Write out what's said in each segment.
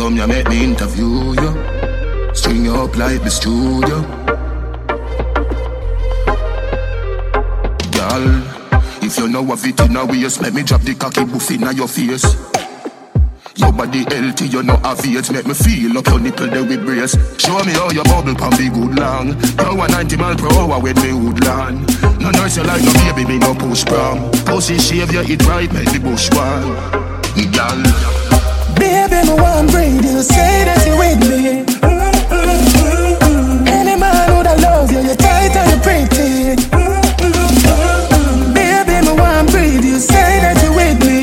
come here, make me interview you. String you up like the studio. Girl, if you know what it in a waist, let me drop the cocky buff in your face. Your body healthy, you know aviate. Make me feel up your nipple there with brace. Show me how your bubble can be good long. You 190 miles per hour with me woodland. No nurse you like no baby, me no push prom. Pussy shave you eat right, make the bush one. Girl, baby, me want breathe you, say that you with me. Any man would love you, you're tight and you're pretty. Baby, me want breathe you, say that you with me.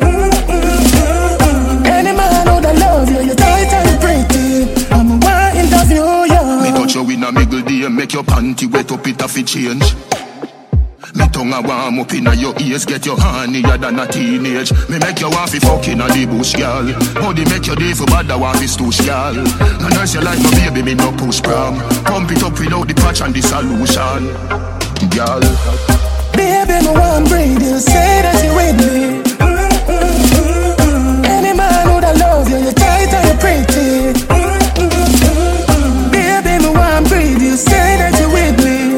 Make your panty wet up, it have to change. Me tongue a warm up inna your ears, get your hornier than a teenage. Me make you want fi fucking a the bush, girl. Body make your day for bad, I want fi stoosh, girl. No nurse you like no baby, me no push prom. Pump it up without the patch and the solution, girl. Baby, me want breathe you, say that you with me. Any man would love you, you're tight and you're pretty. Say that you're with me.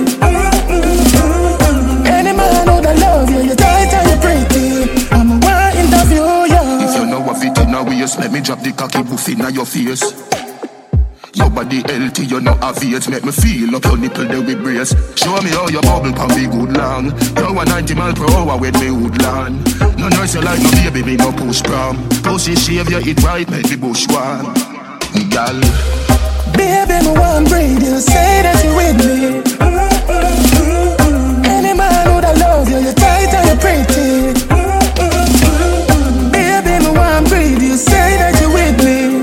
Any man who that love you, you're tight and you're pretty. I'm a interview you. If you know what fit in a waist, let me drop the cocky buff in your face. Your body healthy, you know aviate. Make me feel up your nipple there with brace. Show me how your bubble can be good long. You 190 miles per hour with me woodland. No nurse you like no baby, me no push prom. Pussy shave you eat right, make the bush one. Girl, baby, me want breathe you, say that you with me. Any man who that love you, you're tight and you're pretty. Baby, me want breathe you, say that you with me.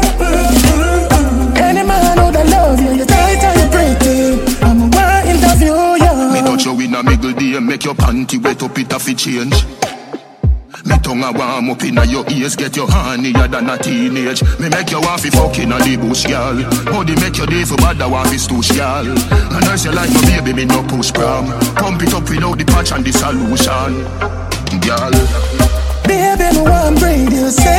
Any man who that love you, you're tight and you're pretty. I'm a one interview you. Me touch you in a middle day, make your panty wet up, it have to change. Me tongue a warm up inna your ears, get your hornier than a teenage. Me make you want fi fucking a the bush, girl. Body make your day for bad, I want fi stoosh, girl. No nurse you like no baby, me no push prom. Pump it up without the patch and the solution, girl. Baby, me want breathe you, say